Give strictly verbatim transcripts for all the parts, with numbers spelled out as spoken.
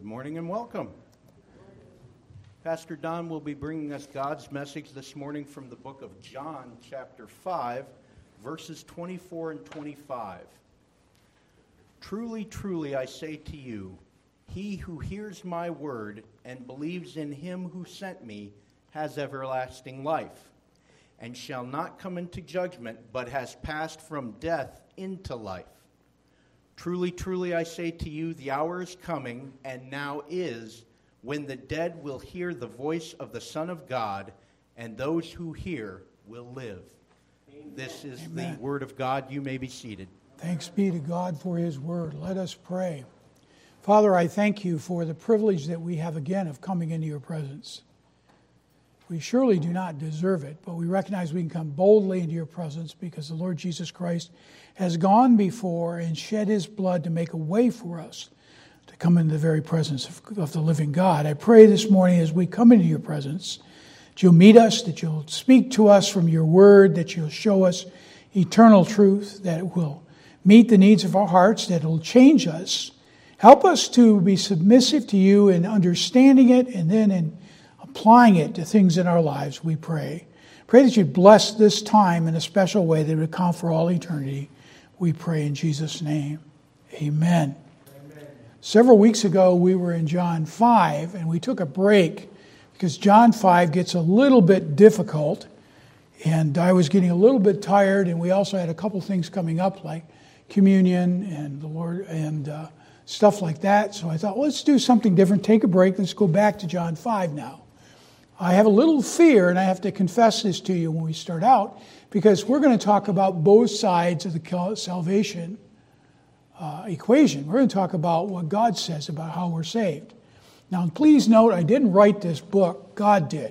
morning and welcome. Pastor Don will be bringing us God's message this morning from the book of John, chapter five, verses twenty-four and twenty-five. Truly, truly, I say to you, he who hears my word and believes in him who sent me has everlasting life, and shall not come into judgment, but has passed from death into life. Truly, truly, I say to you, the hour is coming, and now is, when the dead will hear the voice of the Son of God, and those who hear will live. Amen. This is Amen. The word of God. You may be seated. Thanks be to God for his word. Let us pray. Father, I thank you for the privilege that we have again of coming into your presence. We surely do not deserve it, but we recognize we can come boldly into your presence because the Lord Jesus Christ has gone before and shed his blood to make a way for us to come into the very presence of, of the living God. I pray this morning as we come into your presence that you'll meet us, that you'll speak to us from your word, that you'll show us eternal truth, that it will meet the needs of our hearts, that it will change us. Help us to be submissive to you in understanding it and then in applying it to things in our lives, we pray. Pray that you'd bless this time in a special way that it would count for all eternity. We pray in Jesus' name. Amen. Amen. Several weeks ago, we were in John five, and we took a break because John five gets a little bit difficult, and I was getting a little bit tired, and we also had a couple things coming up like communion and the Lord and uh, stuff like that. So I thought, well, let's do something different. Take a break. Let's go back to John five now. I have a little fear, and I have to confess this to you when we start out, because we're going to talk about both sides of the salvation uh, equation. We're going to talk about what God says about how we're saved. Now, please note, I didn't write this book. God did.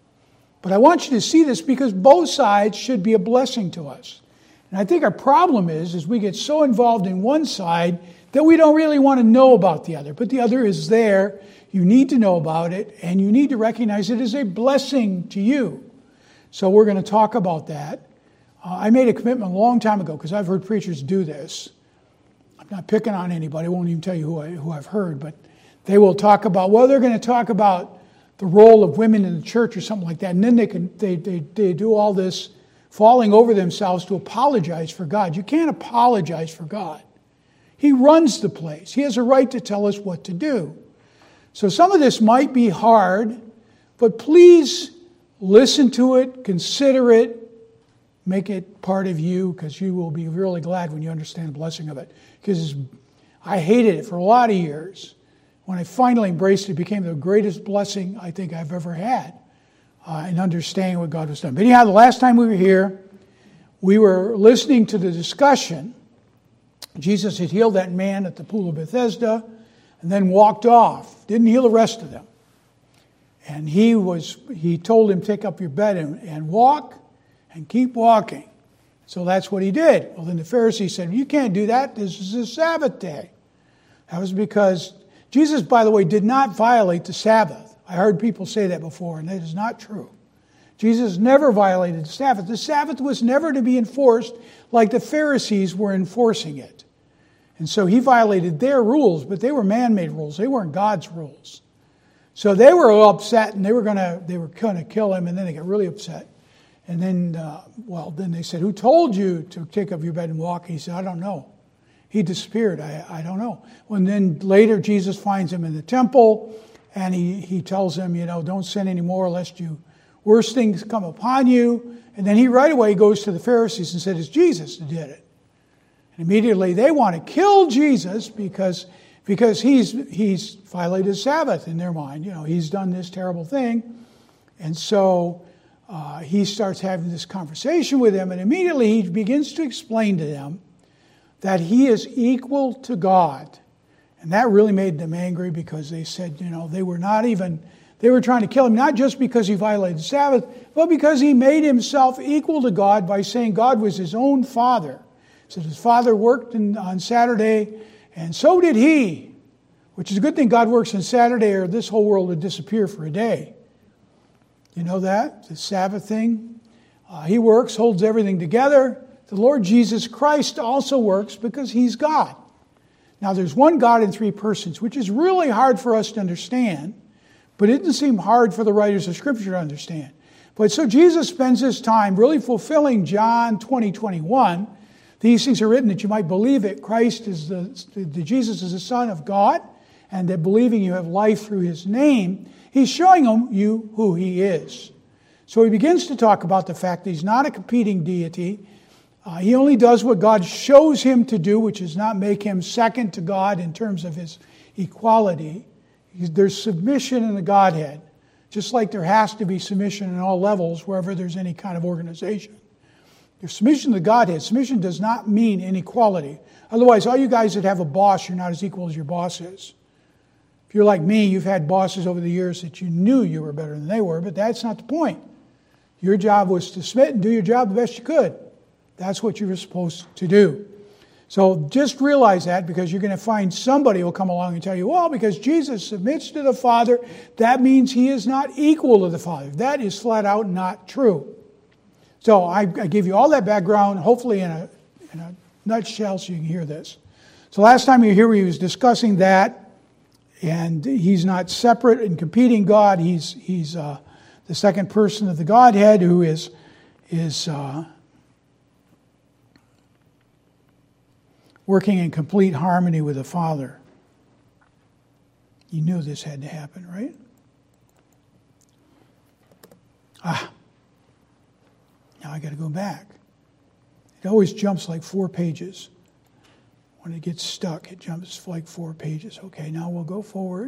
But I want you to see this because both sides should be a blessing to us. And I think our problem is, is we get so involved in one side that we don't really want to know about the other. But the other is there. You need to know about it, and you need to recognize it as a blessing to you. So we're going to talk about that. Uh, I made a commitment a long time ago because I've heard preachers do this. I'm not picking on anybody. I won't even tell you who, I, who I've heard, but they will talk about, well, they're going to talk about the role of women in the church or something like that, and then they can they they, they do all this falling over themselves to apologize for God. You can't apologize for God. He runs the place. He has a right to tell us what to do. So some of this might be hard, but please listen to it, consider it, make it part of you, because you will be really glad when you understand the blessing of it. Because I hated it for a lot of years. When I finally embraced it, it became the greatest blessing I think I've ever had uh, in understanding what God has done. But anyhow, the last time we were here, we were listening to the discussion. Jesus had healed that man at the pool of Bethesda, and then walked off. Didn't heal the rest of them. And he was he told him, take up your bed and, and walk and keep walking. So that's what he did. Well, then the Pharisees said, you can't do that. This is a Sabbath day. That was because Jesus, by the way, did not violate the Sabbath. I heard people say that before, and that is not true. Jesus never violated the Sabbath. The Sabbath was never to be enforced like the Pharisees were enforcing it. And so he violated their rules, but they were man-made rules. They weren't God's rules. So they were upset, and they were going to they were going to kill him, and then they got really upset. And then, uh, well, then they said, who told you to take up your bed and walk? He said, I don't know. He disappeared. I, I don't know. Well, and then later Jesus finds him in the temple, and he, he tells him, you know, don't sin anymore lest you worse things come upon you. And then he right away goes to the Pharisees and said, it's Jesus that did it. And immediately they want to kill Jesus because, because he's he's violated the Sabbath in their mind. You know, he's done this terrible thing. And so uh, he starts having this conversation with them, and immediately he begins to explain to them that he is equal to God. And that really made them angry because they said, you know, they were not even, they were trying to kill him, not just because he violated the Sabbath, but because he made himself equal to God by saying God was his own Father. So his father worked in, on Saturday, and so did he. Which is a good thing God works on Saturday, or this whole world would disappear for a day. You know that? The Sabbath thing. Uh, he works, holds everything together. The Lord Jesus Christ also works because he's God. Now, there's one God in three persons, which is really hard for us to understand, but it doesn't seem hard for the writers of Scripture to understand. But so Jesus spends his time really fulfilling John twenty, twenty-one. These things are written that you might believe that Christ is the, the Jesus is the Son of God, and that believing you have life through his name. He's showing them you who he is. So he begins to talk about the fact that he's not a competing deity. Uh, he only does what God shows him to do, which is not make him second to God in terms of his equality. There's submission in the Godhead, just like there has to be submission in all levels wherever there's any kind of organization. There's submission to the Godhead. Submission does not mean inequality. Otherwise, all you guys that have a boss, you're not as equal as your boss is. If you're like me, you've had bosses over the years that you knew you were better than they were, but that's not the point. Your job was to submit and do your job the best you could. That's what you were supposed to do. So just realize that, because you're going to find somebody will come along and tell you, well, because Jesus submits to the Father, that means he is not equal to the Father. That is flat out not true. So I, I gave you all that background, hopefully in a, in a nutshell so you can hear this. So last time you were here, he was discussing that, and he's not separate and competing God. He's he's uh, the second person of the Godhead who is is uh, working in complete harmony with the Father. You knew this had to happen, right? Ah. Now I got to go back. It always jumps like four pages. When it gets stuck, it jumps like four pages. Okay, now we'll go forward.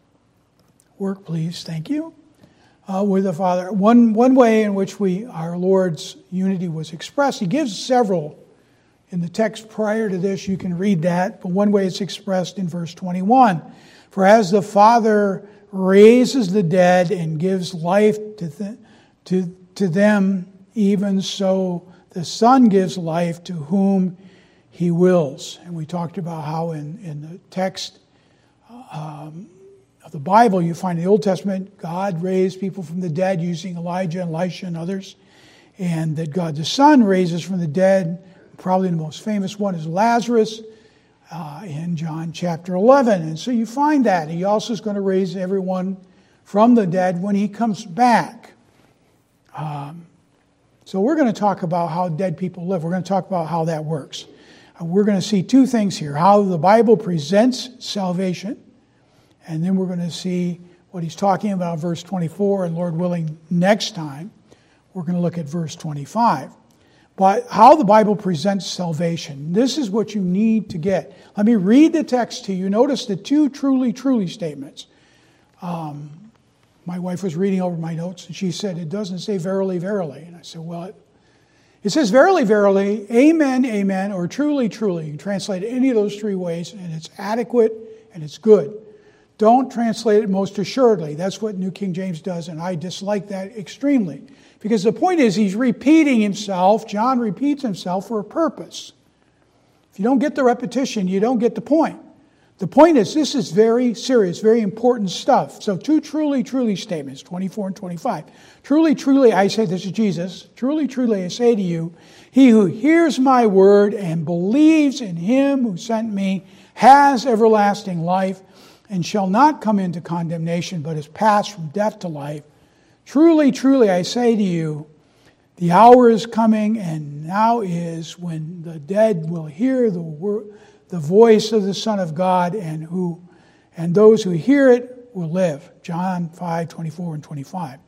Work, please. Thank you. Uh, with the Father. One, one way in which we our Lord's unity was expressed, he gives several. In the text prior to this, you can read that, but one way it's expressed in verse twenty-one. For as the Father raises the dead and gives life to, th- to, to them, even so the Son gives life to whom he wills. And we talked about how in, in the text um, of the Bible, you find in the Old Testament, God raised people from the dead using Elijah and Elisha and others, and that God the Son raises from the dead. Probably the most famous one is Lazarus uh, in John chapter eleven. And so you find that. He also is going to raise everyone from the dead when he comes back. Um, so we're going to talk about how dead people live. We're going to talk about how that works. Uh, we're going to see two things here. How the Bible presents salvation. And then we're going to see what he's talking about, verse twenty-four. And Lord willing, next time, we're going to look at verse twenty-five. But how the Bible presents salvation. This is what you need to get. Let me read the text to you. Notice the two truly, truly statements. Um, my wife was reading over my notes, and she said, it doesn't say verily, verily. And I said, well, it, it says verily, verily, amen, amen, or truly, truly. You can translate it any of those three ways, and it's adequate and it's good. Don't translate it most assuredly. That's what New King James does, and I dislike that extremely. Because the point is, he's repeating himself. John repeats himself for a purpose. If you don't get the repetition, you don't get the point. The point is, this is very serious, very important stuff. So two truly, truly statements, twenty-four and twenty-five. Truly, truly, I say, this is Jesus. Truly, truly, I say to you, he who hears my word and believes in him who sent me has everlasting life and shall not come into condemnation, but is passed from death to life. Truly, truly, I say to you, the hour is coming, and now is, when the dead will hear the word, the voice of the Son of God, and who, and those who hear it will live. John five, twenty-four and twenty-five.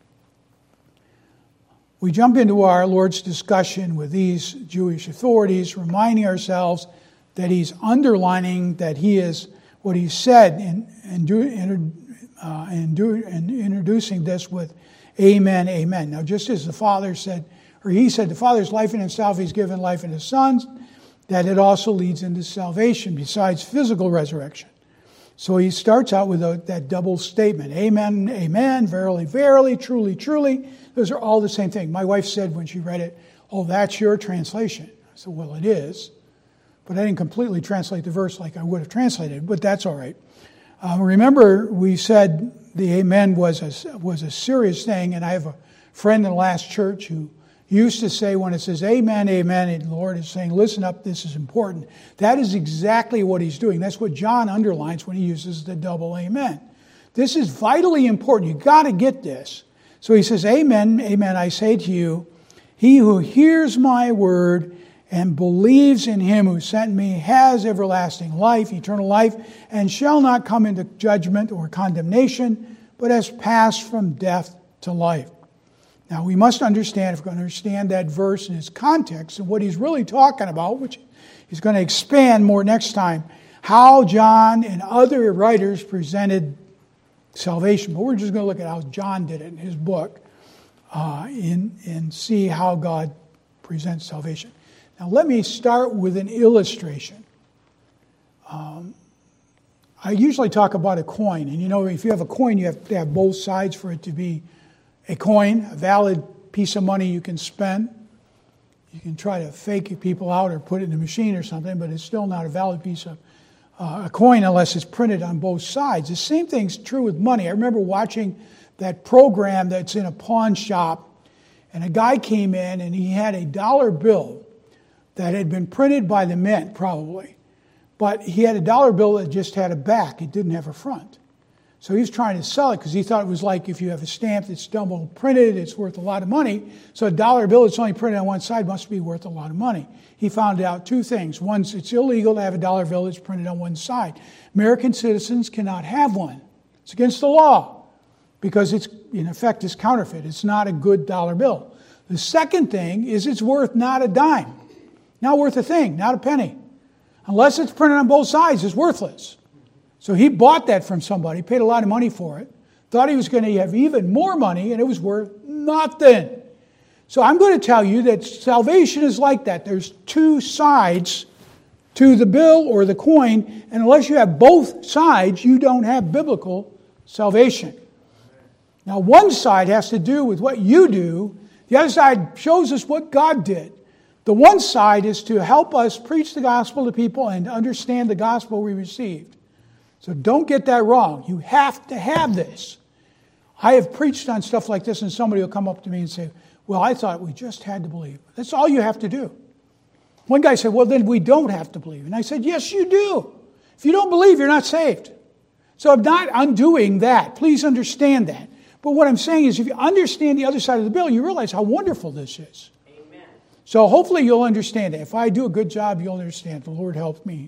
We jump into our Lord's discussion with these Jewish authorities, reminding ourselves that he's underlining that he is what he said in, in, in Uh, and, do, and introducing this with amen, amen. Now, just as the Father said, or he said, the Father's life in himself, he's given life in his Son, that it also leads into salvation besides physical resurrection. So he starts out with a, that double statement, amen, amen, verily, verily, truly, truly. Those are all the same thing. My wife said when she read it, oh, that's your translation. I said, well, it is. But I didn't completely translate the verse like I would have translated, but that's all right. Uh, remember, we said the amen was a, was a serious thing, and I have a friend in the last church who used to say when it says amen, amen, and the Lord is saying, listen up, this is important. That is exactly what he's doing. That's what John underlines when he uses the double amen. This is vitally important. You've got to get this. So he says, amen, amen, I say to you, he who hears my word and believes in him who sent me has everlasting life, eternal life, and shall not come into judgment or condemnation, but has passed from death to life. Now, we must understand, if we're going to understand that verse in its context and what he's really talking about, which he's going to expand more next time, how John and other writers presented salvation. But we're just going to look at how John did it in his book uh, in, and see how God presents salvation. Now, let me start with an illustration. Um, I usually talk about a coin. And you know, if you have a coin, you have to have both sides for it to be a coin, a valid piece of money you can spend. You can try to fake people out or put it in a machine or something, but it's still not a valid piece of uh, a coin unless it's printed on both sides. The same thing's true with money. I remember watching that program that's in a pawn shop, and a guy came in and he had a dollar bill that had been printed by the mint, probably. But he had a dollar bill that just had a back. It didn't have a front. So he was trying to sell it because he thought it was like if you have a stamp that's double printed, it's worth a lot of money. So a dollar bill that's only printed on one side must be worth a lot of money. He found out two things. One, it's illegal to have a dollar bill that's printed on one side. American citizens cannot have one. It's against the law because it's, in effect, it's counterfeit. It's not a good dollar bill. The second thing is it's worth not a dime. Not worth a thing, not a penny. Unless it's printed on both sides, it's worthless. So he bought that from somebody, paid a lot of money for it, thought he was going to have even more money, and it was worth nothing. So I'm going to tell you that salvation is like that. There's two sides to the bill or the coin, and unless you have both sides, you don't have biblical salvation. Now, one side has to do with what you do. The other side shows us what God did. The one side is to help us preach the gospel to people and understand the gospel we received. So don't get that wrong. You have to have this. I have preached on stuff like this, and somebody will come up to me and say, well, I thought we just had to believe. That's all you have to do. One guy said, well, then we don't have to believe. And I said, yes, you do. If you don't believe, you're not saved. So I'm not undoing that. Please understand that. But what I'm saying is if you understand the other side of the bill, you realize how wonderful this is. Amen. So hopefully you'll understand it. If I do a good job, you'll understand. The Lord helps me.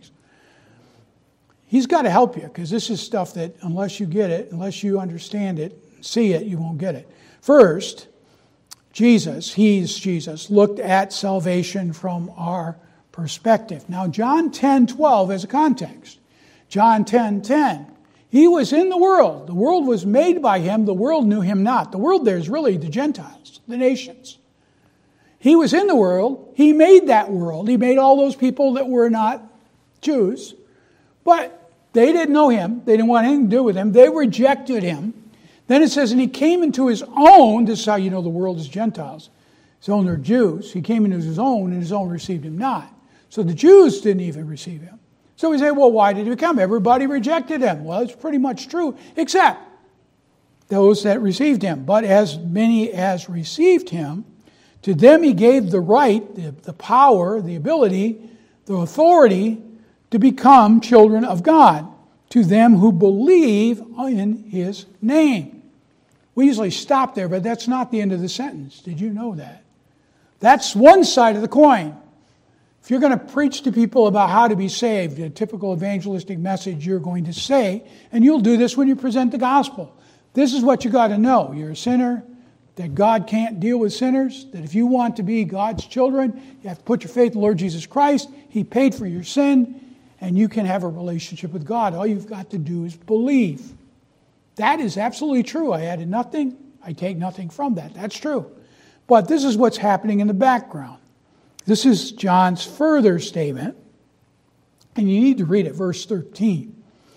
He's got to help you because this is stuff that unless you get it, unless you understand it, see it, you won't get it. First, Jesus, he's Jesus, looked at salvation from our perspective. Now, John ten twelve as a context. John ten ten. He was in the world. The world was made by him. The world knew him not. The world there is really the Gentiles, the nations. He was in the world. He made that world. He made all those people that were not Jews. But they didn't know him. They didn't want anything to do with him. They rejected him. Then it says, and he came into his own. This is how you know the world is Gentiles. His own are Jews. He came into his own, and his own received him not. So the Jews didn't even receive him. So we say, well, why did he come? Everybody rejected him. Well, it's pretty much true, except those that received him. But as many as received him, to them he gave the right, the, the power, the ability, the authority to become children of God, to them who believe in his name. We usually stop there, but that's not the end of the sentence. Did you know that? That's one side of the coin. If you're going to preach to people about how to be saved, a typical evangelistic message you're going to say, and you'll do this when you present the gospel. This is what you got to know. You're a sinner, that God can't deal with sinners, that if you want to be God's children, you have to put your faith in the Lord Jesus Christ. He paid for your sin, and you can have a relationship with God. All you've got to do is believe. That is absolutely true. I added nothing. I take nothing from that. That's true. But this is what's happening in the background. This is John's further statement, and you need to read it, verse thirteen.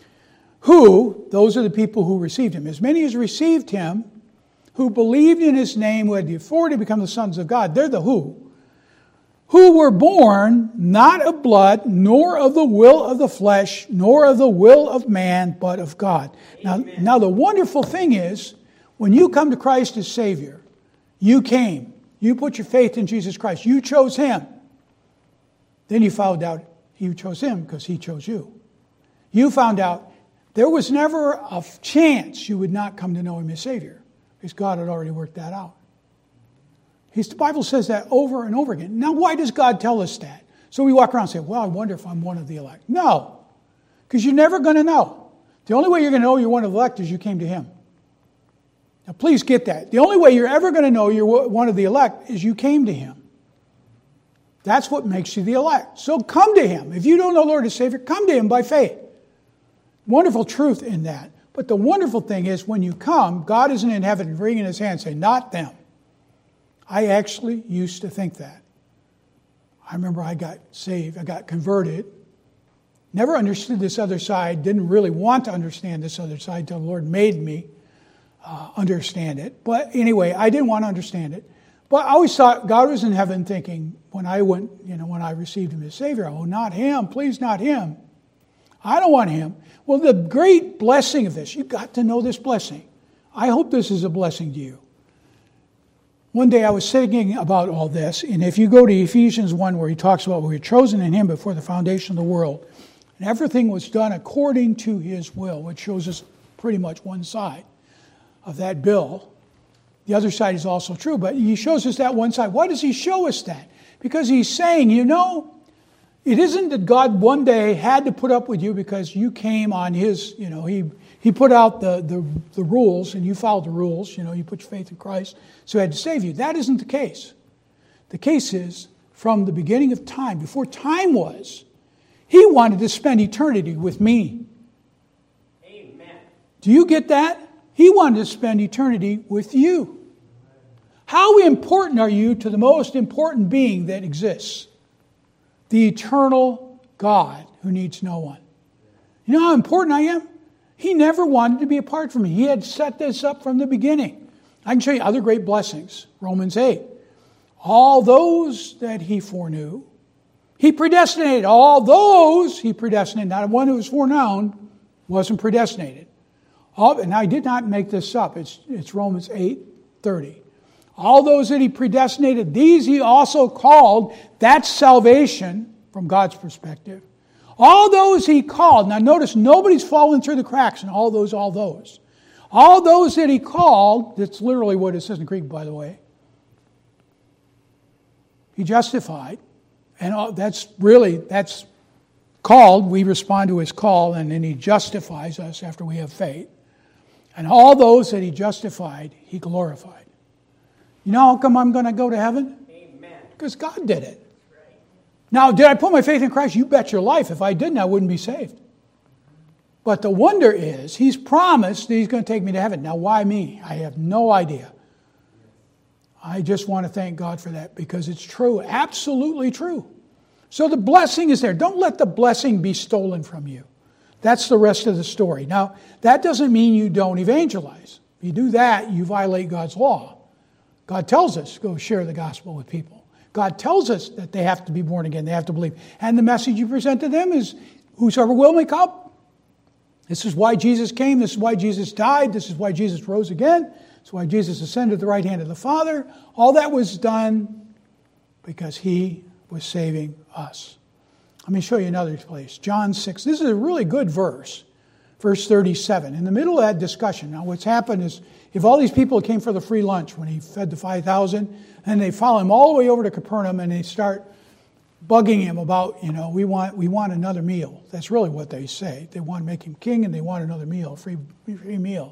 Who, those are the people who received him, as many as received him, who believed in his name, who had the authority to become the sons of God. They're the who. Who were born not of blood, nor of the will of the flesh, nor of the will of man, but of God. Now, now the wonderful thing is, when you come to Christ as Savior, you came. You put your faith in Jesus Christ. You chose him. Then you found out you chose him because he chose you. You found out there was never a chance you would not come to know him as Savior because God had already worked that out. He's, the Bible says that over and over again. Now, why does God tell us that? So we walk around and say, well, I wonder if I'm one of the elect. No, because you're never going to know. The only way you're going to know you're one of the elect is you came to him. Now, please get that. The only way you're ever going to know you're one of the elect is you came to him. That's what makes you the elect. So come to him. If you don't know Lord as Savior, come to him by faith. Wonderful truth in that. But the wonderful thing is when you come, God isn't in heaven wringing his hands saying, not them. I actually used to think that. I remember I got saved, I got converted, never understood this other side, didn't really want to understand this other side until the Lord made me uh, understand it. But anyway, I didn't want to understand it. But I always thought God was in heaven thinking, when I went, you know, when I received him as Savior, oh, not him, please not him. I don't want him. Well, the great blessing of this, you've got to know this blessing. I hope this is a blessing to you. One day I was thinking about all this, and if you go to Ephesians one where he talks about we were chosen in him before the foundation of the world, and everything was done according to his will, which shows us pretty much one side of that bill. The other side is also true, but he shows us that one side. Why does he show us that? Because he's saying, you know, it isn't that God one day had to put up with you because you came on his, you know, he he put out the, the, the rules and you followed the rules, you know, you put your faith in Christ, so he had to save you. That isn't the case. The case is, from the beginning of time, before time was, he wanted to spend eternity with me. Amen. Do you get that? He wanted to spend eternity with you. How important are you to the most important being that exists? The eternal God who needs no one. You know how important I am? He never wanted to be apart from me. He had set this up from the beginning. I can show you other great blessings. Romans eight. All those that he foreknew, he predestinated. All those he predestinated. Not one who was foreknown wasn't predestinated. All, and I did not make this up. It's, it's Romans eight thirty. All those that he predestinated, these he also called. That's salvation from God's perspective. All those he called. Now notice, nobody's fallen through the cracks in all those, all those. All those that he called, that's literally what it says in Greek, by the way. He justified. And that's really, that's called. We respond to his call, and then he justifies us after we have faith. And all those that he justified, he glorified. You know how come I'm going to go to heaven? Amen. Because God did it. Now, did I put my faith in Christ? You bet your life. If I didn't, I wouldn't be saved. But the wonder is, he's promised that he's going to take me to heaven. Now, why me? I have no idea. I just want to thank God for that because it's true, absolutely true. So the blessing is there. Don't let the blessing be stolen from you. That's the rest of the story. Now, that doesn't mean you don't evangelize. If you do that, you violate God's law. God tells us to go share the gospel with people. God tells us that they have to be born again. They have to believe. And the message you present to them is, whosoever will may come. This is why Jesus came. This is why Jesus died. This is why Jesus rose again. This is why Jesus ascended to the right hand of the Father. All that was done because he was saving us. Let me show you another place. John six. This is a really good verse. Verse thirty-seven. In the middle of that discussion, now what's happened is, if all these people came for the free lunch when he fed the five thousand, and they follow him all the way over to Capernaum and they start bugging him about, you know, we want we want another meal. That's really what they say. They want to make him king and they want another meal, a free, free meal.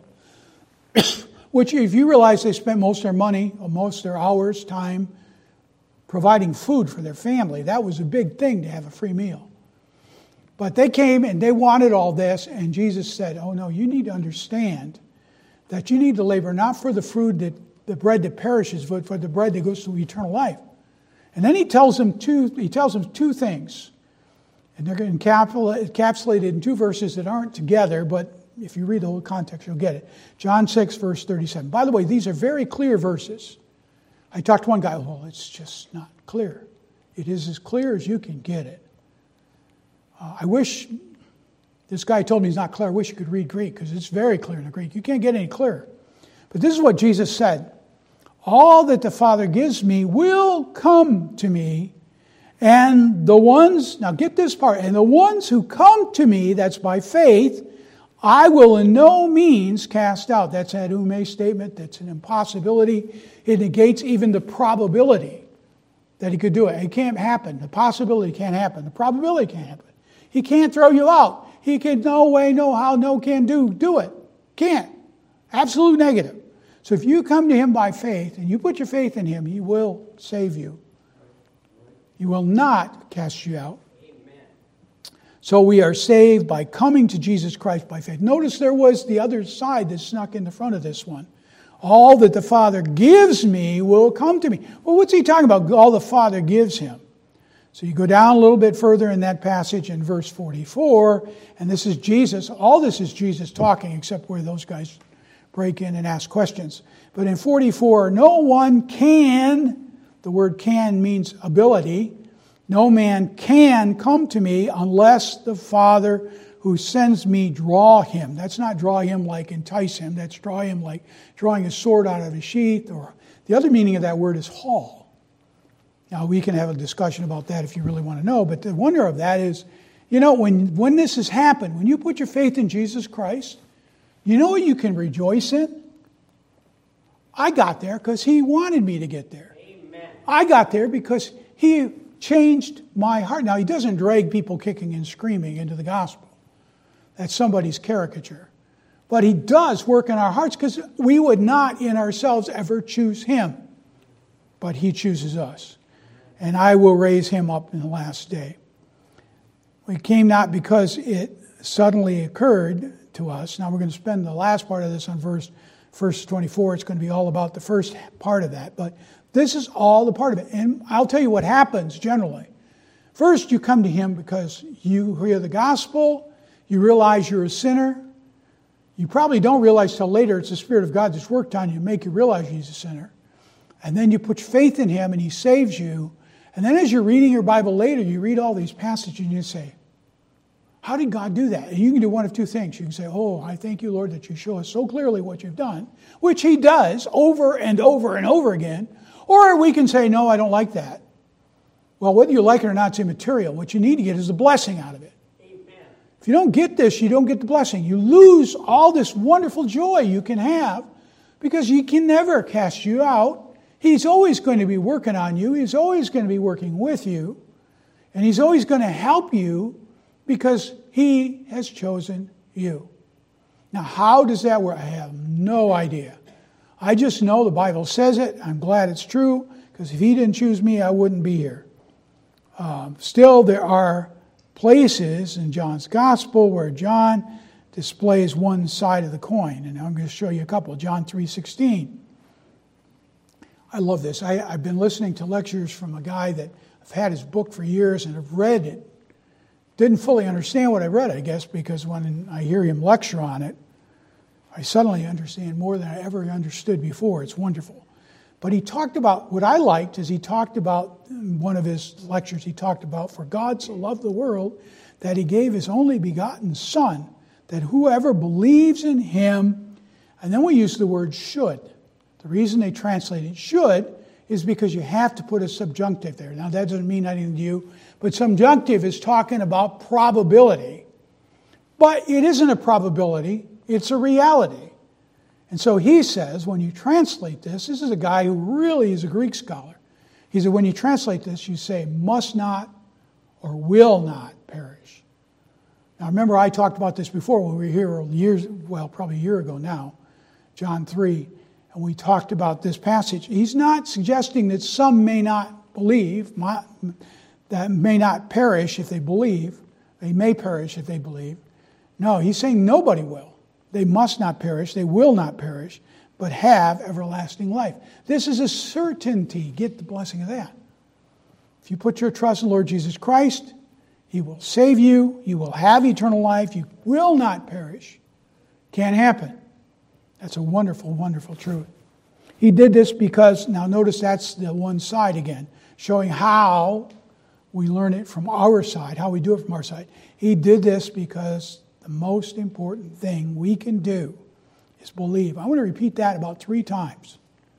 Which, if you realize they spent most of their money, or most of their hours, time, providing food for their family, that was a big thing to have a free meal. But they came and they wanted all this, and Jesus said, oh no, you need to understand that you need to labor not for the food that the bread that perishes, but for the bread that goes to eternal life. And then he tells them two, he tells them two things. And they're encapsulated in two verses that aren't together, but if you read the whole context, you'll get it. John six, verse thirty-seven. By the way, these are very clear verses. I talked to one guy, well, it's just not clear. It is as clear as you can get it. Uh, I wish, this guy told me he's not clear, I wish you could read Greek, because it's very clear in the Greek. You can't get any clearer. But this is what Jesus said. all that the Father gives me will come to me, and the ones, now get this part, and the ones who come to me, that's by faith, I will in no means cast out. That's that ume statement. That's an impossibility. It negates even the probability that he could do it. It can't happen. The possibility can't happen. The probability can't happen. He can't throw you out. He can no way, no how, no can do. Do it. Can't. Absolute negative. So if you come to him by faith and you put your faith in him, he will save you. He will not cast you out. So we are saved by coming to Jesus Christ by faith. Notice there was the other side that snuck in the front of this one. All that the Father gives me will come to me. Well, what's he talking about? All the Father gives him. So you go down a little bit further in that passage in verse forty-four, and this is Jesus. All this is Jesus talking, except where those guys break in and ask questions. But in forty-four, no one can, the word can means ability, no man can come to me unless the Father who sends me draw him. That's not draw him like entice him. That's draw him like drawing a sword out of a sheath. Or the other meaning of that word is haul. Now, we can have a discussion about that if you really want to know. But the wonder of that is, you know, when, when this has happened, when you put your faith in Jesus Christ, you know what you can rejoice in? I got there because he wanted me to get there. Amen. I got there because he changed my heart. Now, he doesn't drag people kicking and screaming into the gospel. That's somebody's caricature. But he does work in our hearts because we would not in ourselves ever choose him. But he chooses us. And I will raise him up in the last day. We came not because it suddenly occurred to us. Now we're going to spend the last part of this on verse, verse twenty-four. It's going to be all about the first part of that. But this is all the part of it. And I'll tell you what happens generally. First, you come to him because you hear the gospel. You realize you're a sinner. You probably don't realize till later it's the Spirit of God that's worked on you to make you realize he's a sinner. And then you put your faith in him and he saves you. And then as you're reading your Bible later, you read all these passages and you say, how did God do that? And you can do one of two things. You can say, oh, I thank you, Lord, that you show us so clearly what you've done, which he does over and over and over again. Or we can say, no, I don't like that. Well, whether you like it or not, it's immaterial. What you need to get is the blessing out of it. Amen. If you don't get this, you don't get the blessing. You lose all this wonderful joy you can have because he can never cast you out. He's always going to be working on you. He's always going to be working with you. And he's always going to help you because he has chosen you. Now, how does that work? I have no idea. I just know the Bible says it. I'm glad it's true because if he didn't choose me, I wouldn't be here. Um, still, there are places in John's Gospel where John displays one side of the coin. And I'm going to show you a couple. John three sixteen. I love this. I, I've been listening to lectures from a guy that I've had his book for years and have read it. Didn't fully understand what I read, I guess, because when I hear him lecture on it, I suddenly understand more than I ever understood before. It's wonderful. But he talked about, what I liked is he talked about, in one of his lectures, he talked about, for God so loved the world that he gave his only begotten Son, that whoever believes in him, and then we use the word should. The reason they translate it should is because you have to put a subjunctive there. Now, that doesn't mean anything to you, but subjunctive is talking about probability. But it isn't a probability, it's a reality. And so he says, when you translate this, this is a guy who really is a Greek scholar. He said, when you translate this, you say, must not or will not perish. Now, remember, I talked about this before when we were here years, well, probably a year ago now, John three. And we talked about this passage. He's not suggesting that some may not believe, that may not perish if they believe. They may perish if they believe. No, he's saying nobody will. They must not perish. They will not perish, but have everlasting life. This is a certainty. Get the blessing of that. If you put your trust in Lord Jesus Christ, he will save you. You will have eternal life. You will not perish. Can't happen. That's a wonderful, wonderful truth. He did this because, now notice that's the one side again, showing how we learn it from our side, how we do it from our side. He did this because the most important thing we can do is believe. I want to repeat that about three times.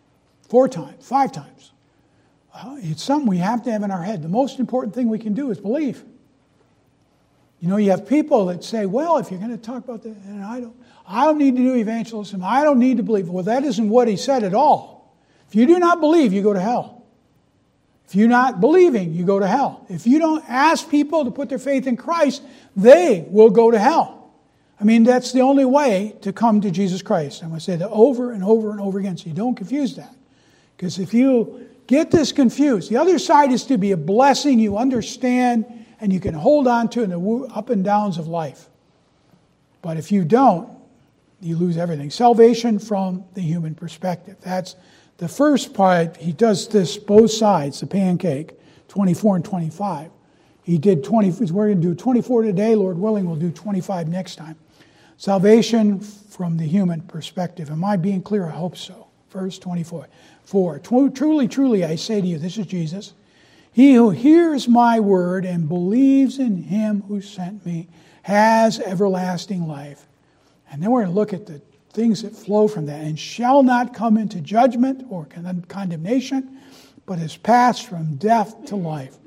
four times, five times. Uh, it's something we have to have in our head. The most important thing we can do is believe. You know, you have people that say, well, if you're going to talk about that, and I don't, I don't need to do evangelism. I don't need to believe. Well, that isn't what he said at all. If you do not believe, you go to hell. If you're not believing, you go to hell. If you don't ask people to put their faith in Christ, they will go to hell. I mean, that's the only way to come to Jesus Christ. I'm going to say that over and over and over again, so you don't confuse that. Because if you get this confused, the other side is to be a blessing you understand and you can hold on to in the up and downs of life. But if you don't, you lose everything. Salvation from the human perspective. That's the first part. He does this both sides, the pancake, twenty-four and twenty-five. He did twenty, we're going to do twenty-four today. Lord willing, we'll do twenty-five next time. Salvation from the human perspective. Am I being clear? I hope so. Verse twenty-four. For truly, truly, I say to you, this is Jesus, he who hears my word and believes in him who sent me has everlasting life. And then we're going to look at the things that flow from that. And shall not come into judgment or condemnation, but is passed from death to life.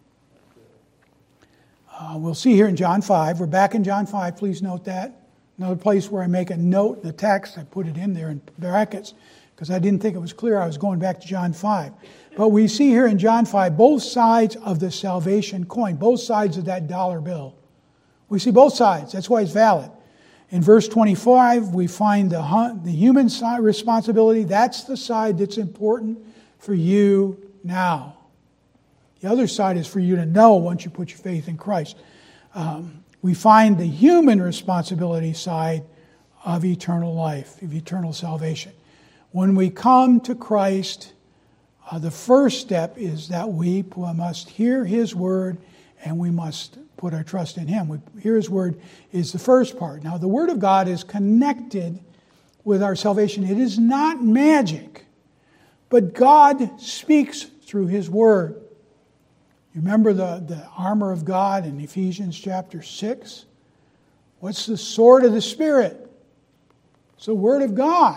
Uh, we'll see here in John five. We're back in John five. Please note that. Another place where I make a note in the text. I put it in there in brackets because I didn't think it was clear. I was going back to John five. But we see here in John five both sides of the salvation coin, both sides of that dollar bill. We see both sides. That's why it's valid. In verse twenty-five, we find the, the human side responsibility. That's the side that's important for you now. The other side is for you to know once you put your faith in Christ. Um, we find the human responsibility side of eternal life, of eternal salvation. When we come to Christ, uh, the first step is that we must hear His word and we must put our trust in Him. We hear His word is the first part. Now, the Word of God is connected with our salvation. It is not magic, but God speaks through His word. You remember the, the armor of God in Ephesians chapter six? What's the sword of the Spirit? It's the Word of God.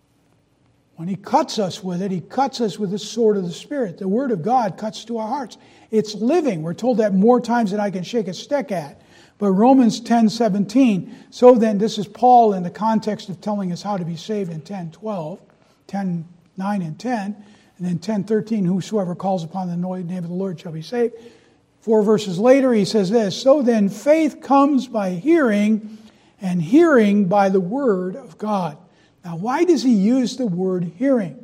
When He cuts us with it, He cuts us with the sword of the Spirit. The Word of God cuts to our hearts. It's living. We're told that more times than I can shake a stick at. But Romans ten seventeen, so then, this is Paul in the context of telling us how to be saved in ten twelve, ten nine and ten. And then ten thirteen, whosoever calls upon the name of the Lord shall be saved. Four verses later, he says this, so then faith comes by hearing, and hearing by the word of God. Now, why does he use the word hearing?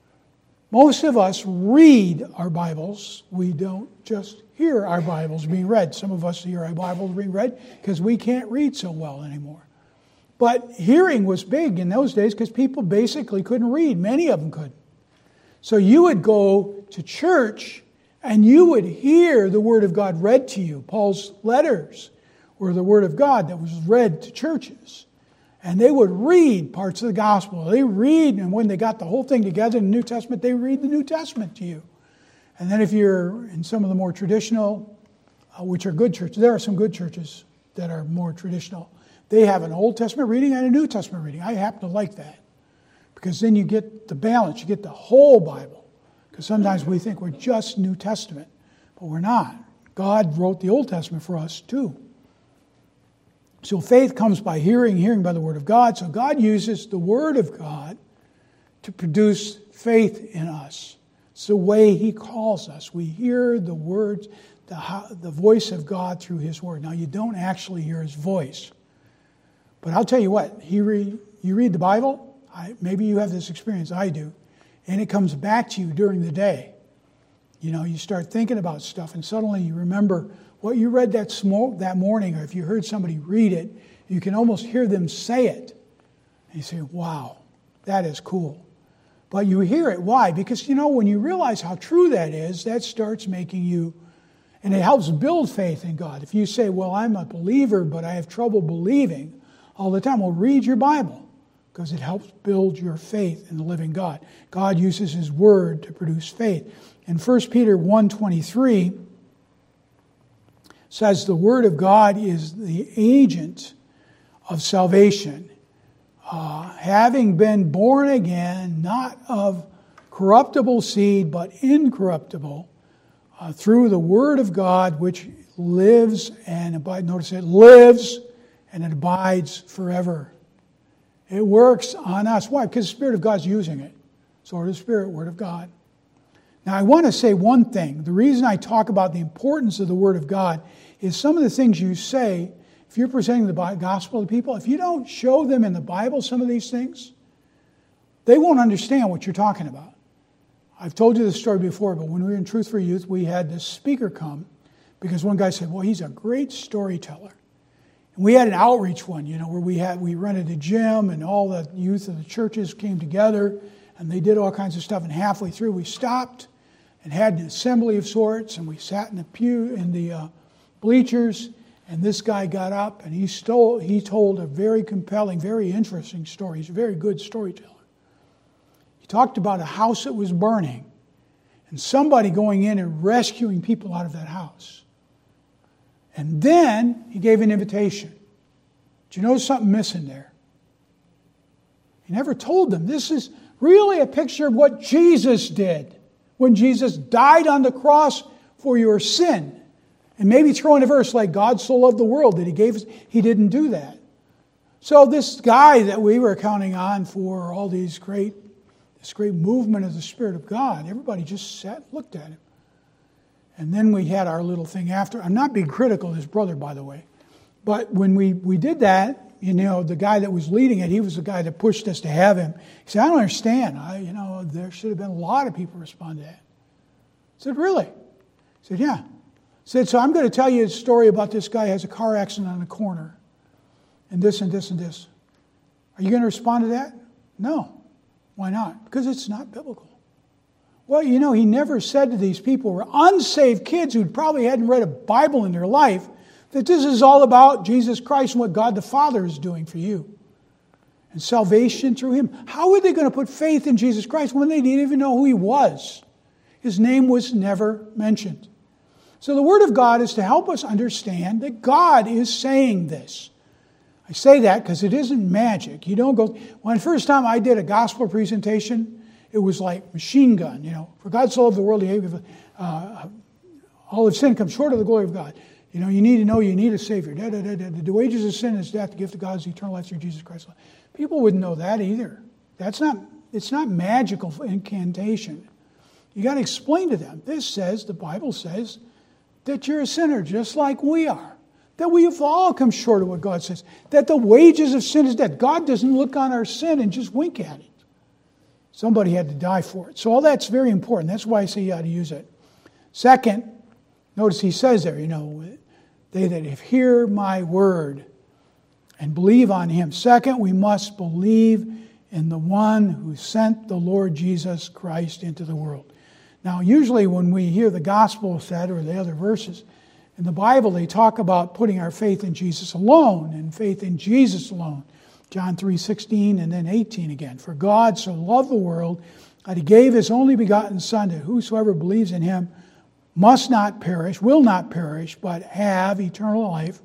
Most of us read our Bibles. We don't just hear our Bibles being read. Some of us hear our Bibles being read because we can't read so well anymore. But hearing was big in those days because people basically couldn't read. Many of them couldn't. So you would go to church and you would hear the Word of God read to you. Paul's letters were the Word of God that was read to churches. And they would read parts of the gospel. They read, and when they got the whole thing together in the New Testament, they read the New Testament to you. And then if you're in some of the more traditional, uh, which are good churches, there are some good churches that are more traditional. They have an Old Testament reading and a New Testament reading. I happen to like that. Because then you get the balance, you get the whole Bible. Because sometimes we think we're just New Testament, but we're not. God wrote the Old Testament for us too. So faith comes by hearing, hearing by the Word of God. So God uses the Word of God to produce faith in us. It's the way He calls us. We hear the words, the, the voice of God through His Word. Now, you don't actually hear His voice. But I'll tell you what, he re, you read the Bible, I, maybe you have this experience, I do, and it comes back to you during the day. You know, you start thinking about stuff, and suddenly you remember what you read that smoke that morning, or if you heard somebody read it, you can almost hear them say it. And you say, wow, that is cool. But you hear it. Why? Because, you know, when you realize how true that is, that starts making you, and it helps build faith in God. If you say, well, I'm a believer, but I have trouble believing all the time, well, read your Bible. Because it helps build your faith in the living God. God uses His Word to produce faith. In First Peter one twenty-three says the Word of God is the agent of salvation. Uh, having been born again, not of corruptible seed, but incorruptible, uh, through the Word of God, which lives and abides. Notice it lives and it abides forever. It works on us. Why? Because the Spirit of God's using it. So is the Spirit, Word of God. Now, I want to say one thing. The reason I talk about the importance of the Word of God is some of the things you say, if you're presenting the gospel to people, if you don't show them in the Bible some of these things, they won't understand what you're talking about. I've told you this story before, but when we were in Truth for Youth, we had this speaker come because one guy said, well, he's a great storyteller. And we had an outreach one, you know, where we had we rented a gym and all the youth of the churches came together and they did all kinds of stuff. And halfway through, we stopped and had an assembly of sorts, and we sat in the pew in the uh, bleachers. And this guy got up and he stole. He told a very compelling, very interesting story. He's a very good storyteller. He talked about a house that was burning and somebody going in and rescuing people out of that house. And then he gave an invitation. Do you notice something missing there? He never told them. This is really a picture of what Jesus did when Jesus died on the cross for your sin. And maybe throw in a verse like God so loved the world that he gave us. He didn't do that. So this guy that we were counting on for all these great, this great movement of the Spirit of God, everybody just sat and looked at him. And then we had our little thing after. I'm not being critical of his brother, by the way. But when we, we did that, you know, the guy that was leading it, he was the guy that pushed us to have him. He said, I don't understand. I, you know, there should have been a lot of people respond to that. I said, really? He said, yeah. He said, so I'm going to tell you a story about this guy who has a car accident on the corner. And this and this and this. Are you going to respond to that? No. Why not? Because it's not biblical. Well, you know, he never said to these people, who were unsaved kids who probably hadn't read a Bible in their life, that this is all about Jesus Christ and what God the Father is doing for you. And salvation through him. How are they going to put faith in Jesus Christ when they didn't even know who he was? His name was never mentioned. So the Word of God is to help us understand that God is saying this. I say that because it isn't magic. You don't go... When the first time I did a gospel presentation, it was like machine gun, you know. For God so loved the world, he gave uh, all of sin comes short of the glory of God. You know, you need to know you need a Savior. Da, da, da, da. The wages of sin is death. The gift of God is eternal life through Jesus Christ. People wouldn't know that either. That's not... It's not magical incantation. You got to explain to them. This says, the Bible says, that you're a sinner just like we are. That we have all come short of what God says. That the wages of sin is death. God doesn't look on our sin and just wink at it. Somebody had to die for it. So all that's very important. That's why I say you ought to use it. Second, notice he says there, you know, they that hear my word and believe on him. Second, we must believe in the one who sent the Lord Jesus Christ into the world. Now, usually when we hear the gospel said, or the other verses, in the Bible they talk about putting our faith in Jesus alone, and faith in Jesus alone. John three sixteen and then eighteen again. For God so loved the world that he gave his only begotten Son, that whosoever believes in him must not perish, will not perish, but have eternal life.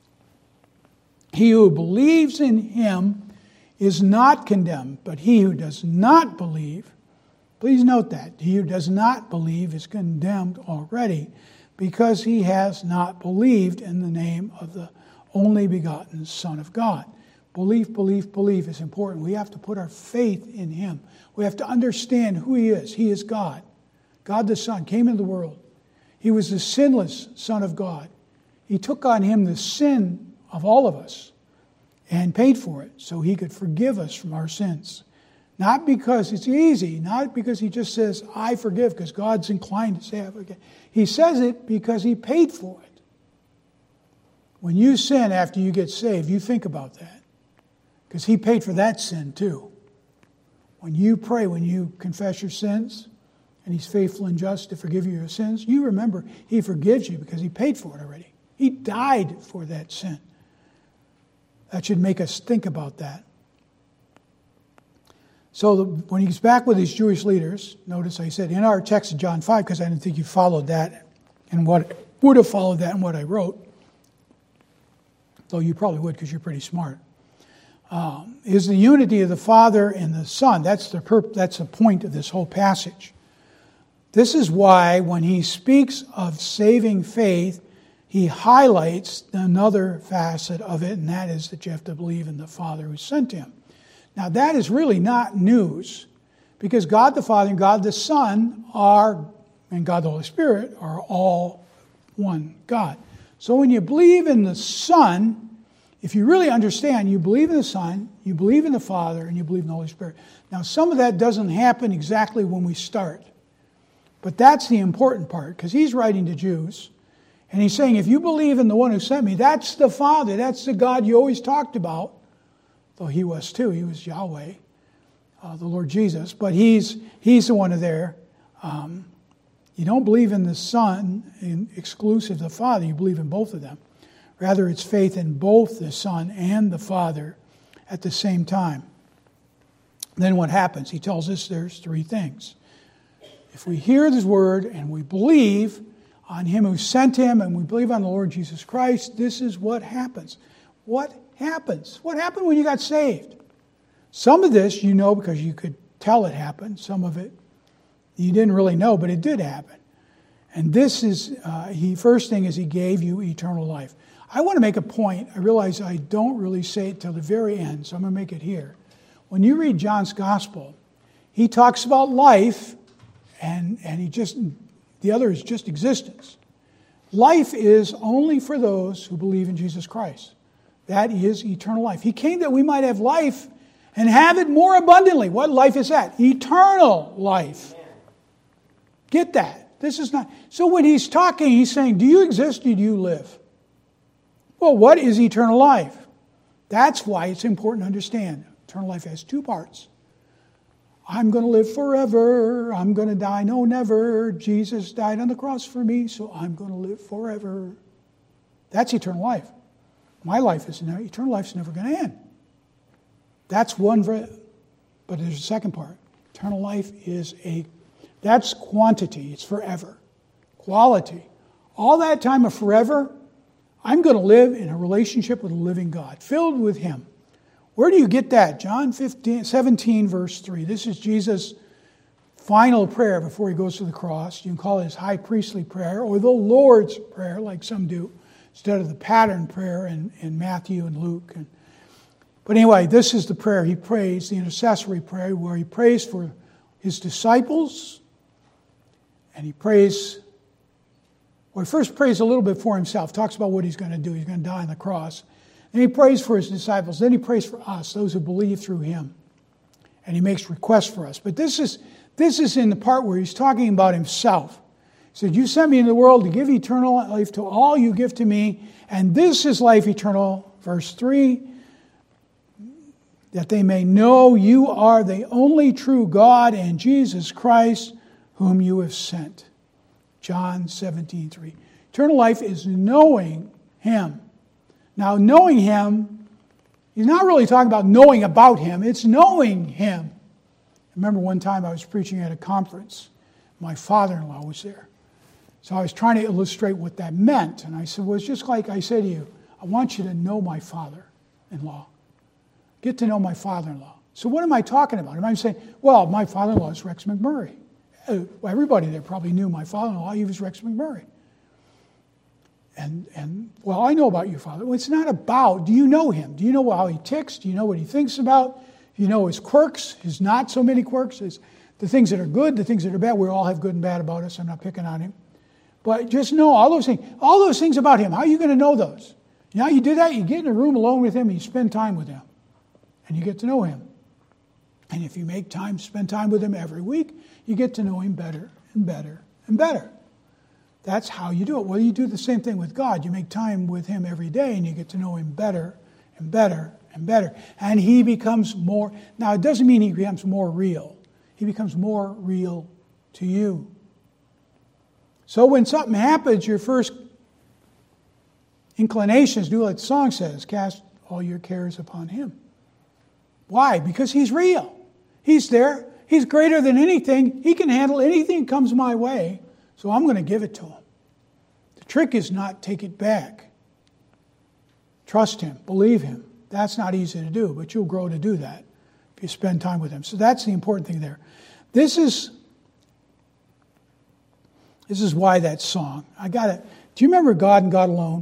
He who believes in him is not condemned, but he who does not believe, please note that, he who does not believe is condemned already, because he has not believed in the name of the only begotten Son of God. Belief, belief, belief is important. We have to put our faith in him. We have to understand who he is. He is God. God the Son came into the world. He was the sinless Son of God. He took on him the sin of all of us and paid for it so he could forgive us from our sins. Not because it's easy, not because he just says, I forgive, because God's inclined to say, I forgive. He says it because he paid for it. When you sin after you get saved, you think about that. Because he paid for that sin too. When you pray, when you confess your sins, and he's faithful and just to forgive you your sins, you remember he forgives you because he paid for it already. He died for that sin. That should make us think about that. So the, when he's back with his Jewish leaders, notice I said in our text of John five, because I didn't think you followed that and what would have followed that and what I wrote, though you probably would because you're pretty smart. um, is the unity of the Father and the Son. That's the purp- that's the point of this whole passage. This is why when he speaks of saving faith, he highlights another facet of it, and that is that you have to believe in the Father who sent him. Now that is really not news, because God the Father and God the Son are, and God the Holy Spirit are all one God. So when you believe in the Son, if you really understand, you believe in the Son, you believe in the Father, and you believe in the Holy Spirit. Now some of that doesn't happen exactly when we start. But that's the important part, because he's writing to Jews. And he's saying, if you believe in the one who sent me, that's the Father, that's the God you always talked about. Though he was too, he was Yahweh, uh, the Lord Jesus. But he's he's the one there. Um, you don't believe in the Son in exclusive the Father, you believe in both of them. Rather, it's faith in both the Son and the Father at the same time. Then what happens? He tells us there's three things. If we hear his word and we believe on him who sent him and we believe on the Lord Jesus Christ, this is what happens. What happens? What happened when you got saved? Some of this you know because you could tell it happened. Some of it you didn't really know, but it did happen. And this is, uh, he first thing is he gave you eternal life. I want to make a point. I realize I don't really say it till the very end, so I'm going to make it here. When you read John's Gospel, he talks about life, and, and he just, the other is just existence. Life is only for those who believe in Jesus Christ. That is eternal life. He came that we might have life and have it more abundantly. What life is that? Eternal life. Get that. This is not. So when he's talking, he's saying, do you exist or do you live? Well, what is eternal life? That's why it's important to understand. Eternal life has two parts. I'm going to live forever. I'm going to die. No, never. Jesus died on the cross for me, so I'm going to live forever. That's eternal life. My life is never, eternal life is never going to end. That's one, but there's a second part. Eternal life is a, that's quantity. It's forever. Quality. All that time of forever, I'm going to live in a relationship with a living God, filled with him. Where do you get that? John fifteen, seventeen, verse three. This is Jesus' final prayer before he goes to the cross. You can call it his high priestly prayer or the Lord's prayer, like some do, instead of the pattern prayer in, in Matthew and Luke. And, but anyway, this is the prayer he prays, the intercessory prayer, where he prays for his disciples, and he prays, well, he first prays a little bit for himself, talks about what he's going to do. He's going to die on the cross. And he prays for his disciples. Then he prays for us, those who believe through him. And he makes requests for us. But this is this is in the part where he's talking about himself. He said, you sent me into the world to give eternal life to all you give to me. And this is life eternal. Verse three, that they may know you are the only true God and Jesus Christ whom you have sent. John seventeen three. Eternal life is knowing him. Now, knowing him, he's not really talking about knowing about him. It's knowing him. I remember one time I was preaching at a conference. My father-in-law was there. So I was trying to illustrate what that meant. And I said, well, it's just like I said to you, I want you to know my father-in-law. Get to know my father-in-law. So what am I talking about? Am I saying, well, my father-in-law is Rex McMurray. Uh, well, everybody there probably knew my father-in-law. He was Rex McMurray. And, and well, I know about your father. Well, it's not about, do you know him? Do you know how he ticks? Do you know what he thinks about? Do you know his quirks, his not so many quirks, his, the things that are good, the things that are bad? We all have good and bad about us. I'm not picking on him. But just know all those things, all those things about him. How are you going to know those? You know how you do that? You get in a room alone with him and you spend time with him. And you get to know him. And if you make time, spend time with him every week, you get to know him better and better and better. That's how you do it. Well, you do the same thing with God. You make time with him every day and you get to know him better and better and better. And he becomes more, now it doesn't mean he becomes more real. He becomes more real to you. So when something happens, your first inclination is do like the song says, cast all your cares upon him. Why? Because he's real. He's there. He's greater than anything. He can handle anything that comes my way. So I'm going to give it to him. The trick is not take it back. Trust him. Believe him. That's not easy to do, but you'll grow to do that if you spend time with him. So that's the important thing there. This is this is why that song. I got it. Do you remember God and God Alone?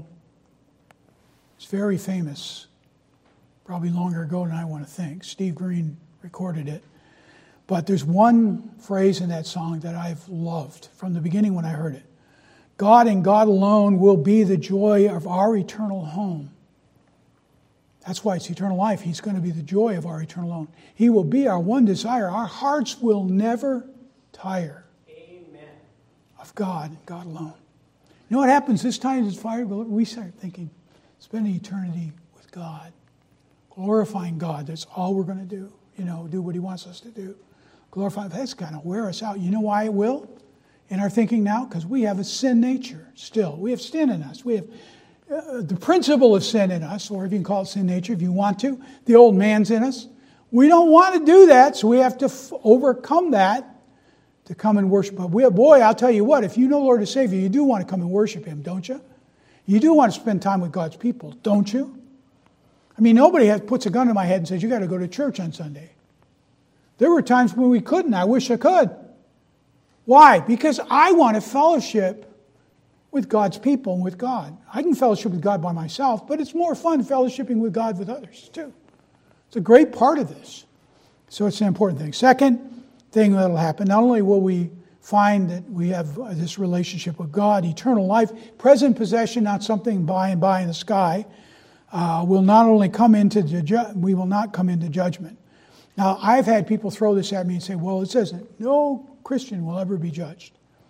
It's very famous. Probably longer ago than I want to think. Steve Green recorded it. But there's one phrase in that song that I've loved from the beginning when I heard it. God and God alone will be the joy of our eternal home. That's why it's eternal life. He's going to be the joy of our eternal home. He will be our one desire. Our hearts will never tire Amen. of God and God alone. You know what happens this time is fire? We start thinking, spending eternity with God, glorifying God. That's all we're going to do. You know, do what He wants us to do. Glorify. That's going to wear us out. You know why it will? In our thinking now? Because we have a sin nature still. We have sin in us. We have uh, the principle of sin in us, or if you can call it sin nature if you want to. The old man's in us. We don't want to do that, so we have to f- overcome that to come and worship Him. We, boy, I'll tell you what, if you know Lord and Savior, you do want to come and worship Him, don't you? You do want to spend time with God's people, don't you? I mean, nobody has, puts a gun to my head and says, you got to go to church on Sunday. There were times when we couldn't. I wish I could. Why? Because I want to fellowship with God's people and with God. I can fellowship with God by myself, but it's more fun fellowshipping with God with others too. It's a great part of this. So it's an important thing. Second thing that will happen, not only will we find that we have this relationship with God, eternal life, present possession, not something by and by in the sky, uh, will not only come into the ju- we will not come into judgment. Now, I've had people throw this at me and say, well, it says that no Christian will ever be judged.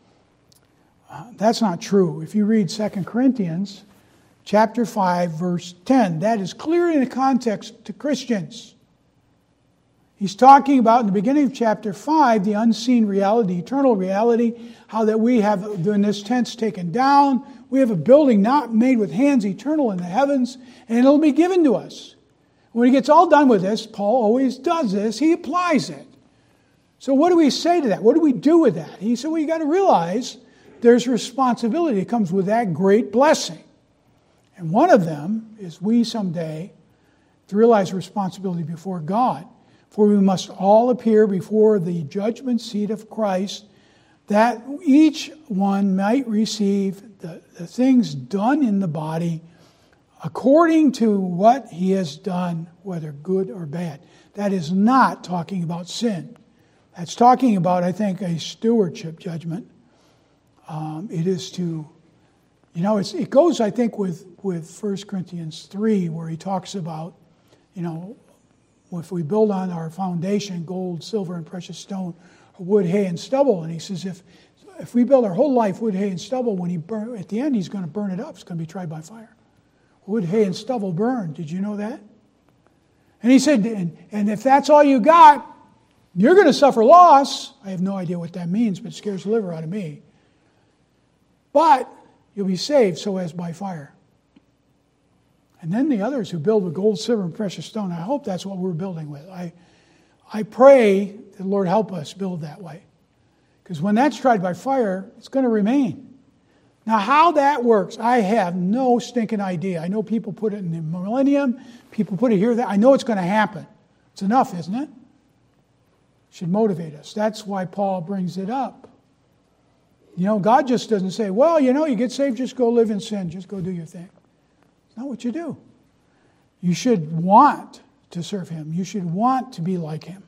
Uh, that's not true. If you read Second Corinthians chapter five, verse ten, that is clear in the context to Christians. He's talking about, in the beginning of chapter five, the unseen reality, eternal reality, how that we have, when this tent's taken down, we have a building not made with hands, eternal in the heavens, and it'll be given to us. When he gets all done with this, Paul always does this, he applies it. So what do we say to that? What do we do with that? He said, well, you got to realize there's responsibility that comes with that great blessing. And one of them is we someday to realize responsibility before God. For we must all appear before the judgment seat of Christ, that each one might receive the, the things done in the body according to what he has done, whether good or bad. That is not talking about sin. That's talking about, I think, a stewardship judgment. Um, it is to, you know, it's, it goes, I think, with, with First Corinthians three, where he talks about, you know, if we build on our foundation, gold, silver, and precious stone, wood, hay, and stubble. And he says, if if we build our whole life wood, hay, and stubble, when he burn, at the end, he's going to burn it up. It's going to be tried by fire. Wood, hay, and stubble burn. Did you know that? And he said, and, and if that's all you got, you're going to suffer loss. I have no idea what that means, but it scares the liver out of me. But you'll be saved so as by fire. And then the others who build with gold, silver, and precious stone, I hope that's what we're building with. I, I pray that the Lord help us build that way. Because when that's tried by fire, it's going to remain. Now, how that works, I have no stinking idea. I know people put it in the millennium. People put it here. That I know it's going to happen. It's enough, isn't it? It should motivate us. That's why Paul brings it up. You know, God just doesn't say, well, you know, you get saved, just go live in sin. Just go do your thing. It's not what you do. You should want to serve Him. You should want to be like Him.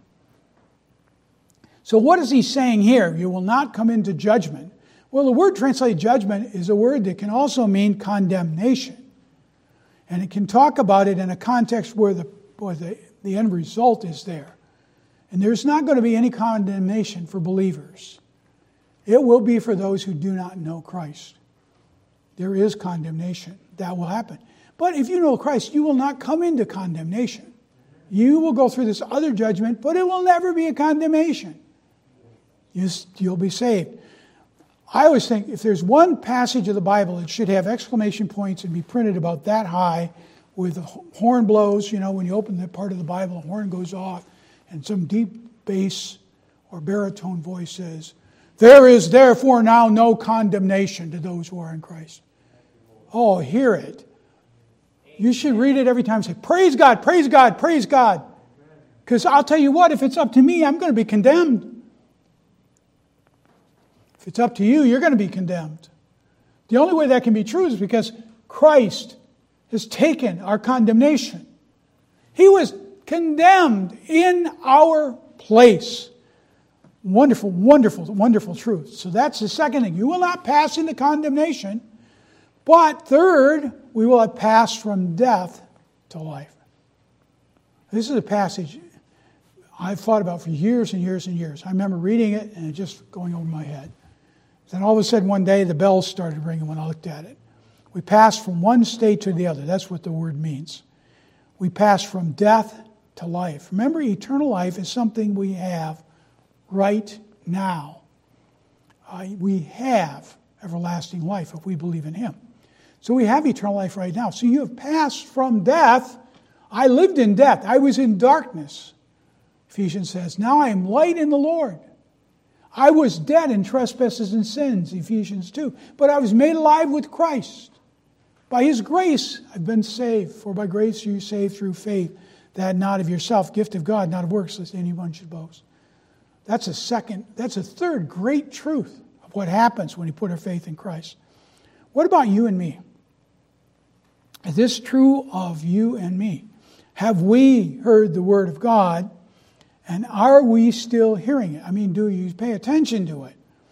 So what is he saying here? You will not come into judgment. Well, the word translated judgment is a word that can also mean condemnation. And it can talk about it in a context where the, where the, the end result is there. And there's not going to be any condemnation for believers. It will be for those who do not know Christ. There is condemnation. That will happen. But if you know Christ, you will not come into condemnation. You will go through this other judgment, but it will never be a condemnation. You, you'll be saved. I always think if there's one passage of the Bible that should have exclamation points and be printed about that high with the horn blows, you know, when you open that part of the Bible, a horn goes off and some deep bass or baritone voice says, there is therefore now no condemnation to those who are in Christ. Oh, hear it. You should read it every time and say, praise God, praise God, praise God. Because I'll tell you what, if it's up to me, I'm going to be condemned. If it's up to you, you're going to be condemned. The only way that can be true is because Christ has taken our condemnation. He was condemned in our place. Wonderful, wonderful, wonderful truth. So that's the second thing. You will not pass into condemnation. But third, we will have passed from death to life. This is a passage I've thought about for years and years and years. I remember reading it and it just going over my head. Then all of a sudden one day the bells started ringing when I looked at it. We passed from one state to the other. That's what the word means. We passed from death to life. Remember, eternal life is something we have right now. Uh, we have everlasting life if we believe in Him. So we have eternal life right now. So you have passed from death. I lived in death. I was in darkness. Ephesians says, now I am light in the Lord. I was dead in trespasses and sins, Ephesians two. But I was made alive with Christ. By His grace, I've been saved. For by grace are you saved through faith, that not of yourself, gift of God, not of works, lest anyone should boast. That's a second, that's a third great truth of what happens when you put our faith in Christ. What about you and me? Is this true of you and me? Have we heard the Word of God, and are we still hearing it? I mean, do you pay attention to it?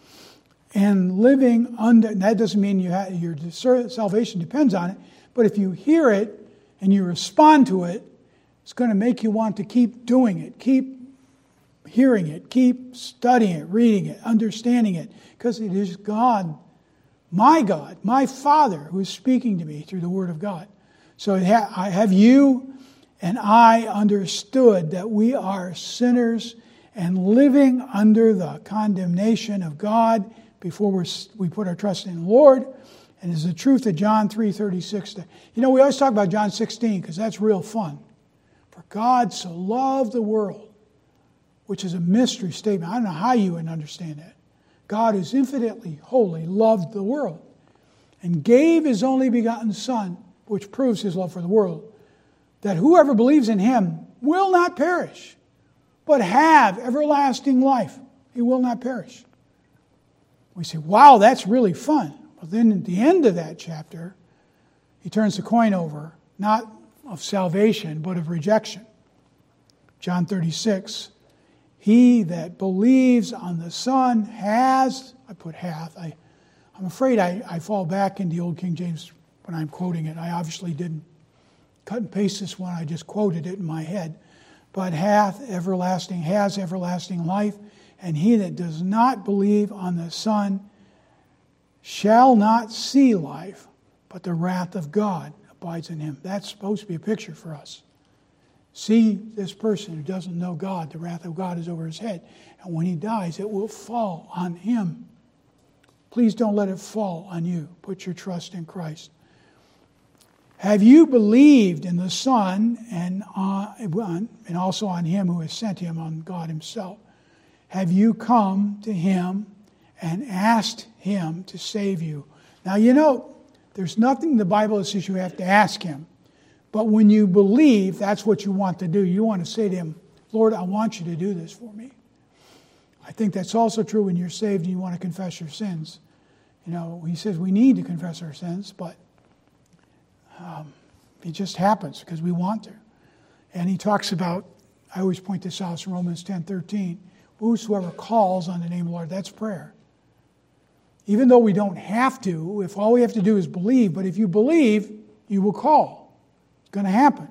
And living under, that doesn't mean you have, your salvation depends on it, but if you hear it and you respond to it, it's going to make you want to keep doing it, keep hearing it, keep studying it, reading it, understanding it, because it is God, my God, my Father, who is speaking to me through the Word of God. So have you and I understood that we are sinners and living under the condemnation of God before we're, we put our trust in the Lord? And it's the truth of John three thirty-six. You know, we always talk about John sixteen because that's real fun. For God so loved the world, which is a mystery statement. I don't know how you would understand that. God, who's infinitely holy, loved the world and gave His only begotten Son, which proves His love for the world, that whoever believes in Him will not perish, but have everlasting life. He will not perish. We say, wow, that's really fun. But then at the end of that chapter, He turns the coin over, not of salvation, but of rejection. John thirty-six, he that believes on the Son has, I put hath, I, I'm afraid I, I fall back in the old King James when I'm quoting it. I obviously didn't cut and paste this one, I just quoted it in my head. But hath everlasting, has everlasting life, and he that does not believe on the Son shall not see life, but the wrath of God abides in him. That's supposed to be a picture for us. See this person who doesn't know God, the wrath of God is over his head. And when he dies, it will fall on him. Please don't let it fall on you. Put your trust in Christ. Have you believed in the Son and, uh, and also on Him who has sent Him, on God Himself? Have you come to Him and asked Him to save you? Now, you know, there's nothing in the Bible that says you have to ask Him. But when you believe, that's what you want to do. You want to say to Him, Lord, I want you to do this for me. I think that's also true when you're saved and you want to confess your sins. You know, He says we need to confess our sins, but Um, it just happens because we want to. And he talks about, I always point this out in Romans ten thirteen, whosoever calls on the name of the Lord, that's prayer. Even though we don't have to, if all we have to do is believe, but if you believe, you will call. It's going to happen.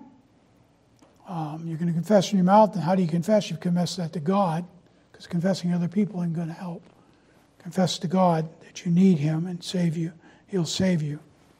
Um, you're going to confess in your mouth, and how do you confess? You confess that to God, because confessing to other people isn't going to help. Confess to God that you need Him and save you. He'll save you.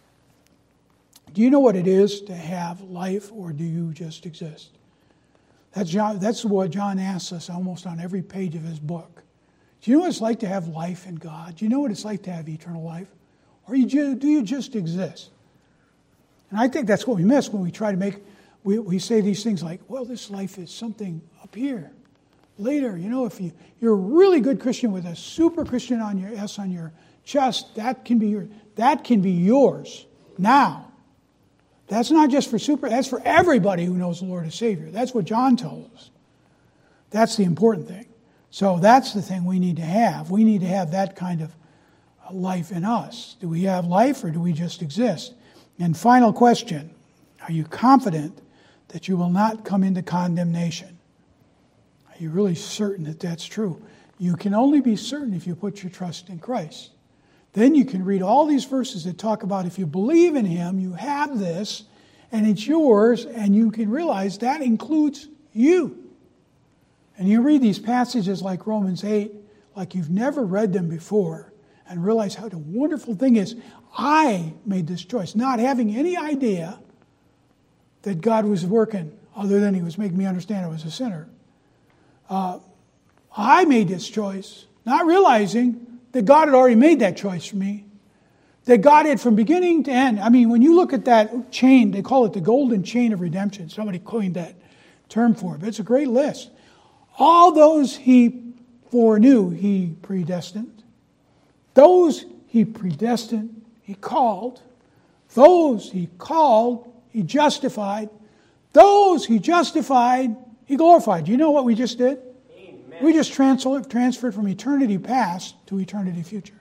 Do you know what it is to have life, or do you just exist? That's, John, that's what John asks us almost on every page of his book. Do you know what it's like to have life in God? Do you know what it's like to have eternal life? Or you, do you just exist? And I think that's what we miss when we try to make, we, we say these things like, well, this life is something up here. Later, you know, if you, you're a really good Christian with a super Christian on your S on your chest, that can be your, that can be yours now. That's not just for super, that's for everybody who knows the Lord as Savior. That's what John tells us. That's the important thing. So that's the thing we need to have. We need to have that kind of life in us. Do we have life or do we just exist? And final question, are you confident that you will not come into condemnation? Are you really certain that that's true? You can only be certain if you put your trust in Christ. Then you can read all these verses that talk about if you believe in Him, you have this, and it's yours, and you can realize that includes you. And you read these passages like Romans eight, like you've never read them before, and realize how the wonderful thing is, I made this choice, not having any idea that God was working, other than He was making me understand I was a sinner. Uh, I made this choice, not realizing that God had already made that choice for me. That God had from beginning to end. I mean, when you look at that chain, they call it the golden chain of redemption. Somebody coined that term for it, but it's a great list. All those He foreknew, He predestined. Those He predestined, He called. Those He called, He justified. Those He justified, He glorified. Do you know what we just did? We just transferred from eternity past to eternity future.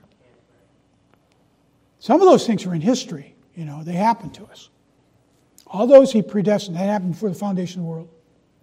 Some of those things are in history. You know, they happened to us. All those He predestined, that happened before the foundation of the world.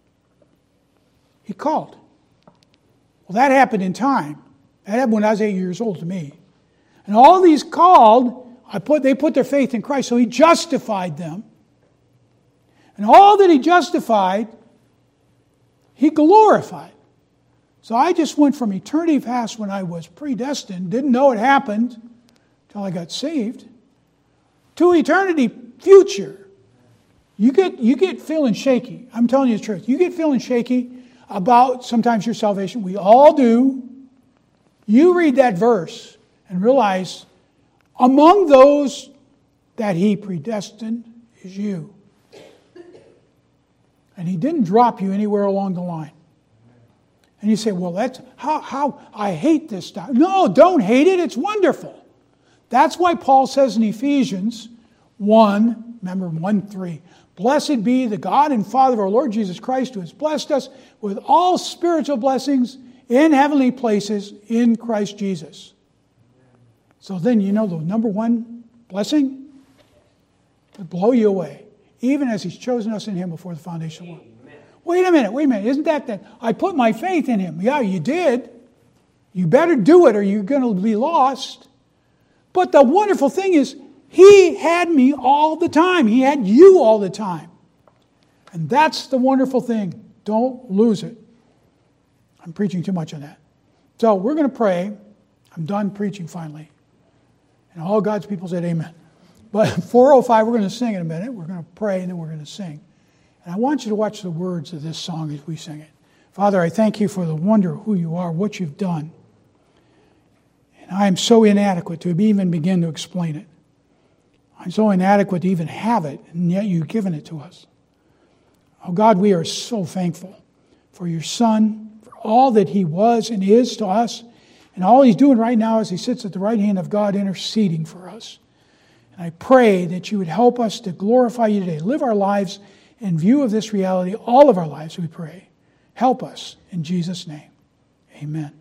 He called. Well, that happened in time. That happened when I was eight years old to me. And all these called, I put, they put their faith in Christ, so He justified them. And all that He justified, He glorified. So I just went from eternity past when I was predestined, didn't know it happened until I got saved, to eternity future. You get you get feeling shaky. I'm telling you the truth. You get feeling shaky about sometimes your salvation. We all do. You read that verse and realize among those that He predestined is you. And He didn't drop you anywhere along the line. And you say, well, that's how, how I hate this stuff. No, don't hate it. It's wonderful. That's why Paul says in Ephesians one, remember one three, blessed be the God and Father of our Lord Jesus Christ, who has blessed us with all spiritual blessings in heavenly places in Christ Jesus. So then you know the number one blessing to blow you away, even as He's chosen us in Him before the foundation of the world. Wait a minute, wait a minute. Isn't that that I put my faith in Him? Yeah, you did. You better do it or you're going to be lost. But the wonderful thing is, He had me all the time. He had you all the time. And that's the wonderful thing. Don't lose it. I'm preaching too much on that. So we're going to pray. I'm done preaching finally. And all God's people said amen. But four oh five, we're going to sing in a minute. We're going to pray and then we're going to sing. And I want you to watch the words of this song as we sing it. Father, I thank You for the wonder of who You are, what You've done. And I am so inadequate to even begin to explain it. I'm so inadequate to even have it, and yet You've given it to us. Oh God, we are so thankful for Your Son, for all that He was and is to us, and all He's doing right now as He sits at the right hand of God interceding for us. And I pray that You would help us to glorify You today, live our lives in view of this reality, all of our lives, we pray. Help us in Jesus' name. Amen.